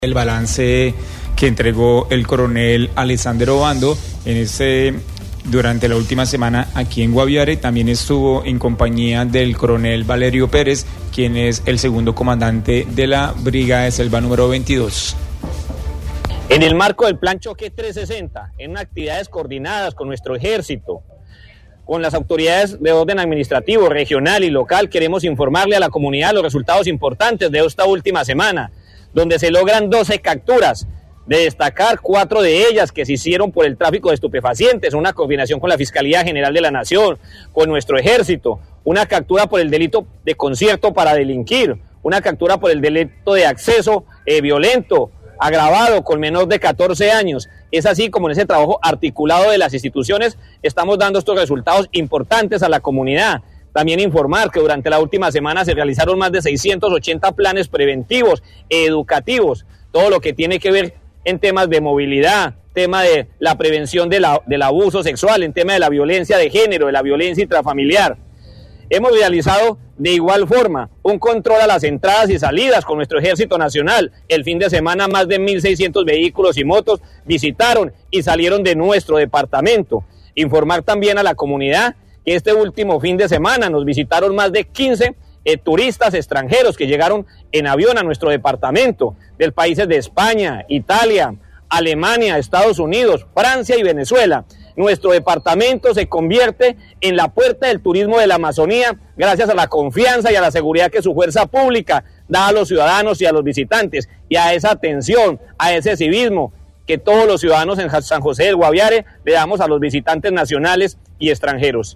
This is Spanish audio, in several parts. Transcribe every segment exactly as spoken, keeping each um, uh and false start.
El balance que entregó el coronel Alexander Obando en ese, durante la última semana aquí en Guaviare. También estuvo en compañía del coronel Valerio Pérez, quien es el segundo comandante de la Brigada de Selva número veintidós. En el marco del Plan Choque trescientos sesenta, en actividades coordinadas con nuestro ejército, con las autoridades de orden administrativo, regional y local, queremos informarle a la comunidad los resultados importantes de esta última semana, donde se logran doce capturas, de destacar cuatro de ellas que se hicieron por el tráfico de estupefacientes, una coordinación con la Fiscalía General de la Nación, con nuestro ejército, una captura por el delito de concierto para delinquir, una captura por el delito de acceso eh, violento, agravado con menor de catorce años. Es así como en ese trabajo articulado de las instituciones estamos dando estos resultados importantes a la comunidad. También informar que durante la última semana se realizaron más de seiscientos ochenta planes preventivos, educativos, todo lo que tiene que ver en temas de movilidad, tema de la prevención de la, del abuso sexual, en tema de la violencia de género, de la violencia intrafamiliar. Hemos realizado de igual forma un control a las entradas y salidas con nuestro Ejército Nacional. El fin de semana más de mil seiscientos vehículos y motos visitaron y salieron de nuestro departamento. Informar también a la comunidad que este último fin de semana nos visitaron más de quince eh, turistas extranjeros que llegaron en avión a nuestro departamento, de países de España, Italia, Alemania, Estados Unidos, Francia y Venezuela. Nuestro departamento se convierte en la puerta del turismo de la Amazonía gracias a la confianza y a la seguridad que su fuerza pública da a los ciudadanos y a los visitantes, y a esa atención, a ese civismo que todos los ciudadanos en San José del Guaviare le damos a los visitantes nacionales y extranjeros.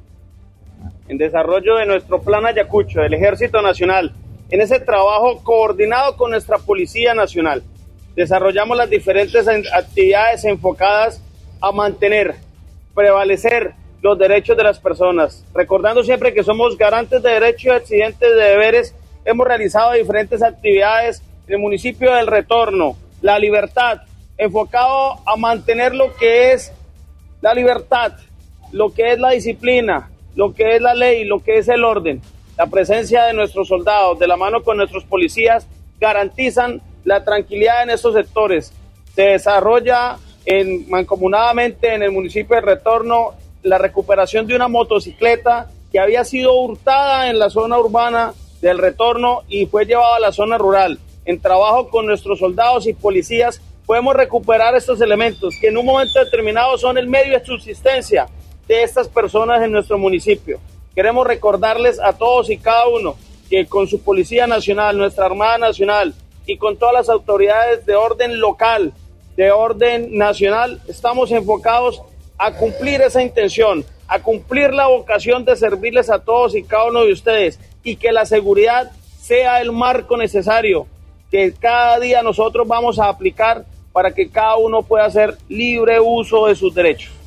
En desarrollo de nuestro Plan Ayacucho del Ejército Nacional, en ese trabajo coordinado con nuestra Policía Nacional, desarrollamos las diferentes actividades enfocadas a mantener, prevalecer los derechos de las personas. Recordando siempre que somos garantes de derechos y accidentes de deberes, hemos realizado diferentes actividades en el municipio del Retorno, La Libertad, enfocado a mantener lo que es la libertad, lo que es la disciplina, lo que es la ley, lo que es el orden. La presencia de nuestros soldados, de la mano con nuestros policías, garantizan la tranquilidad en estos sectores. Se desarrolla en, mancomunadamente en el municipio de Retorno la recuperación de una motocicleta que había sido hurtada en la zona urbana del Retorno y fue llevada a la zona rural. En trabajo con nuestros soldados y policías podemos recuperar estos elementos que en un momento determinado son el medio de subsistencia de estas personas en nuestro municipio. Queremos recordarles a todos y cada uno que con su Policía Nacional, nuestra Armada Nacional y con todas las autoridades de orden local, de orden nacional, estamos enfocados a cumplir esa intención, a cumplir la vocación de servirles a todos y cada uno de ustedes, y que la seguridad sea el marco necesario que cada día nosotros vamos a aplicar para que cada uno pueda hacer libre uso de sus derechos.